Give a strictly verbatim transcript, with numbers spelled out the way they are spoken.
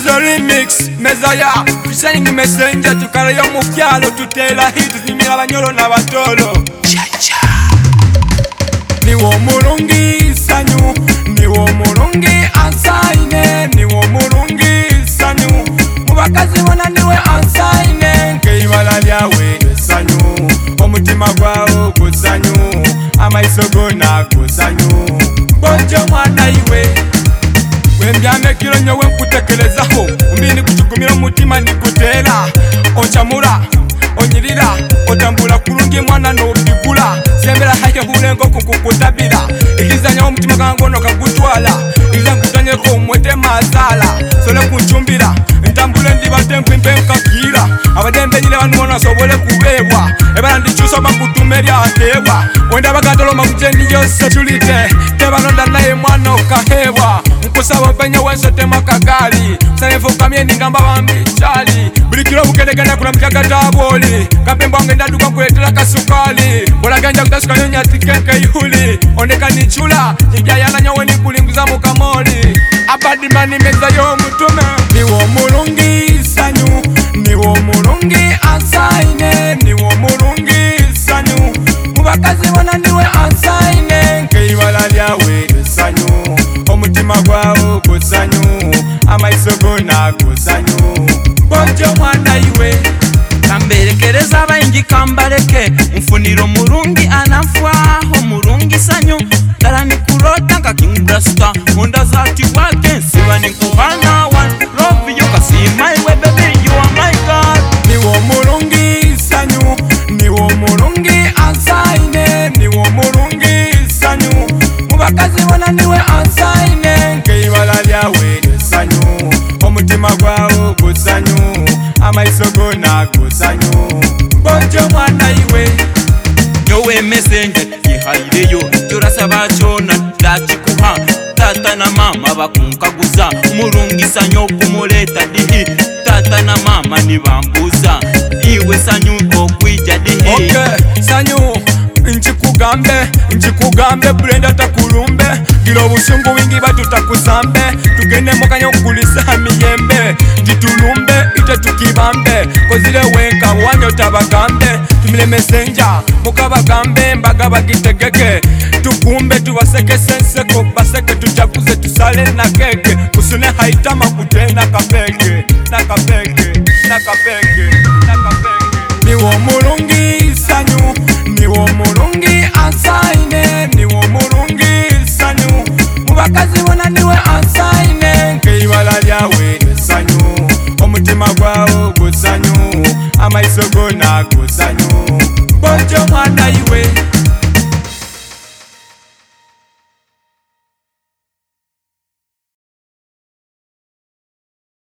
Sizo remix Mezaya Shining messenger tukara yo mukyalo tutela hit zimira banyolo na batolo Chacha Niwo mulungi sanyu Niwo mulungi ansaine Niwo mulungi sanyu Mubakazi wana niwe ansaine Keibala lyawe sanyu Omutima gwao kusanyu Amaiso gona kusanyu Bonjo mwana iwe Wembyame kilo nyowe nkutekelezaho Umbini kuchukumira umutima nikutera Onchamura, onyirira Otambula kurungi mwana nobigula Sembera haike hulengo kukukutabira Ikizanya umutima kangono kagutwala Ikiza nkutanye ko mwete mazala Sole kunchumbira Ntambule ndibate mpimpe nkakira Abadembe nyile wanuona sobole kubebwa Ebala ndichuso makutumeria atebwa Wenda bagatolo makuchendi yose tulite Tebalonda nae mwana okahebwa Nkusaba penye wenso tema kagali Sanefuka mie ningamba wambichali Bulikilo bukedegana kuna mchaka taboli Kapembo angenda duka kuletela kasukali Bola ganja kutasuka nyonya tikenke yuli Ondeka ni chula Njia yana nyawe ni kulinguza mukamoli Abadimani meza yo mutume Niwo mulungi sanyu Niwo mulungi ansaine Niwo mulungi sanyu Mubakazi wana niwe ansaine Keibala lyawe sanyu Omutima gwao kusanyu Amaiso gona kusanyu Bonjo mwana iwe Kamberekereza abayingi kambareke Mfuniro murungi anafwaho murungi sanyu Dala ni kurota nka King Brasta Munda zati wake Siwa ni kuhana one Love you kasi my way baby you are my God Niwo murungi sanyu Niwo murungi ansaine Niwo murungi sanyu Mubakazi wana niwe ansaine Keibala lyawe sanyu Omutima gwao kusanyu Amaiso gona kusanyu Bonjo mwana iwe Nyowe messenger yihaireyo Turasaba chona dachikuha Tata na mama bakunkaguza Murungi sanyo kumuleta dihi Tata na mama nibambuza Iwe sanyu okwija dihi Okay, sanyu Nchikugambe, nchikugambe Brenda takulumbe Gilo busungu wingi batu takusambe Tugene mokanya ukulisa miyembe Titulumbe, ite tukibambe Kozile wenka wanyo tabagambe Tumile messenger, muka bagambe Mbaga bagitegeke Tukumbe tuwaseke senseko Baseke tuchakuze tusale na keke Kusune haitama kutena kapeke Na kapeke, na kapeke, na kapeke Niwo mulungi sanyu Niwo mulungi ansaine Niwo mulungi sanyu Mubakazi wana niwe ansaine Keibala lyawe sanyu Omutima gwao kusanyu Amaiso gona kusanyu